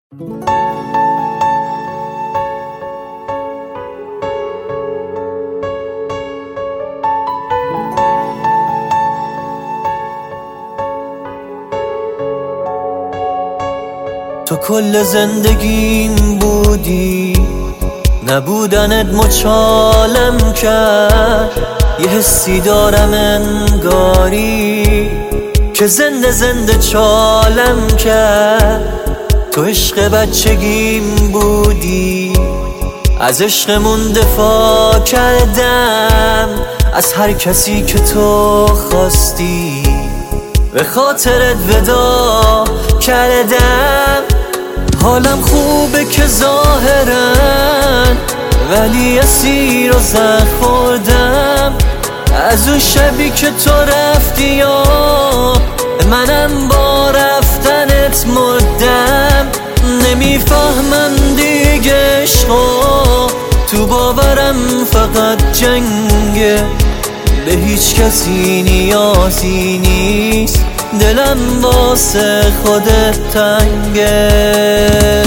تو کل زندگیم بودی، نبودنت مچالم کرد. یه حسی دارم انگاری که زنده زنده چالم کرد. تو عشق بچگیم بودی، از عشقمون دفاع کردم، از هر کسی که تو خواستی به خاطرت ودا کردم. حالم خوبه که ظاهرن، ولی اسیر و زخم خوردم از اون شبی که تو رفتی. یا منم با رفتنت مردم، نمیفهمم دیگه عشقا، تو باورم فقط جنگه، به هیچ کسی نیازی نیست، دلم واسه خودت تنگه.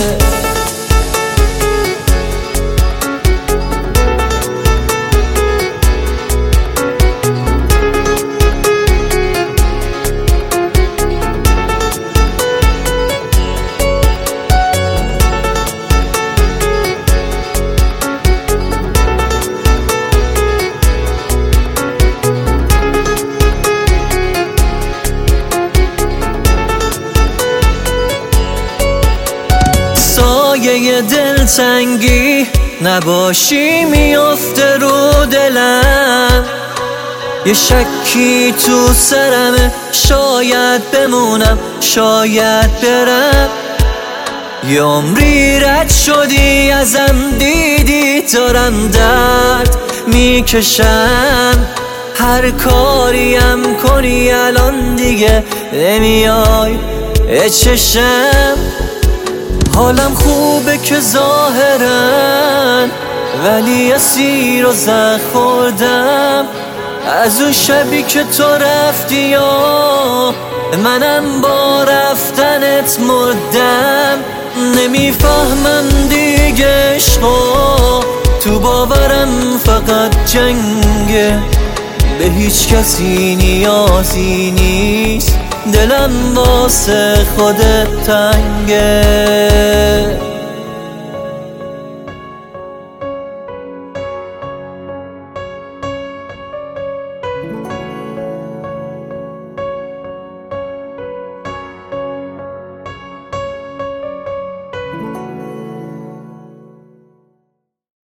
یه دلتنگی نباشی میافته رو دلم، یه شکی تو سرمه، شاید بمونم شاید برم. یه عمری رد شدی ازم، دیدی دارم درد میکشم، هر کاریم کنی الان دیگه نمیای چشم. حالم خوبه که ظاهرن، ولی اسیر و زخم خوردم از اون شبی که تو رفتی. یا منم با رفتنت مردم، نمیفهمم دیگه عشقا، تو باورم فقط جنگه، به هیچ کسی نیازی نیست، دلم واسه خودت تنگه.